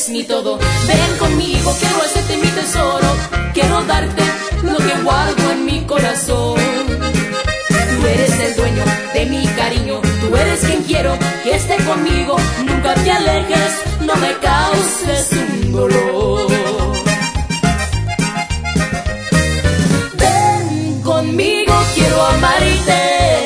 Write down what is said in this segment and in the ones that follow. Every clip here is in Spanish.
eres mi todo. Ven conmigo, quiero hacerte mi tesoro, quiero darte lo que guardo en mi corazón. Tú eres el dueño de mi cariño, tú eres quien quiero que esté conmigo. Nunca te alejes, no me causes un dolor. Ven conmigo, quiero amarte.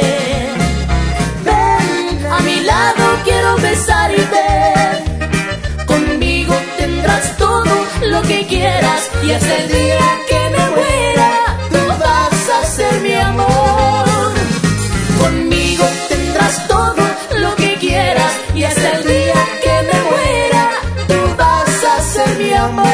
Ven a mi lado, quiero besarte. Conmigo tendrás todo lo que quieras y hasta el día que me muera tú vas a ser mi amor. Conmigo tendrás todo lo que quieras y hasta el día que me muera tú vas a ser mi amor.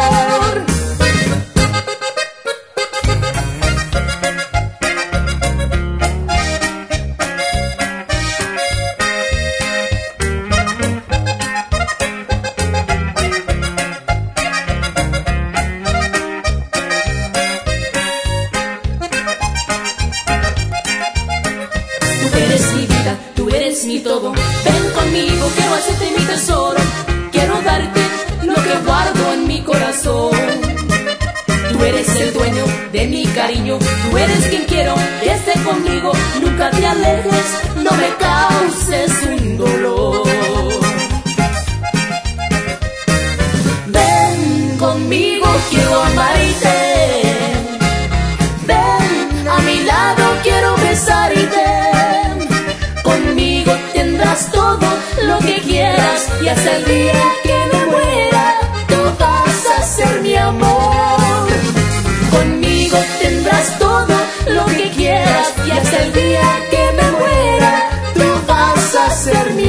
Mi todo, ven conmigo, quiero hacerte mi tesoro, quiero darte lo que guardo en mi corazón. Tú eres el dueño de mi cariño, tú eres quien quiero que esté conmigo. Nunca te alejes, no me causes un dolor. Ven conmigo, quiero amarte. Ven a mi lado, quiero besarte. Conmigo tendrás todo lo que quieras y hasta el día que me muera tú vas a ser mi amor. Conmigo tendrás todo lo que quieras y hasta el día que me muera tú vas a ser mi amor.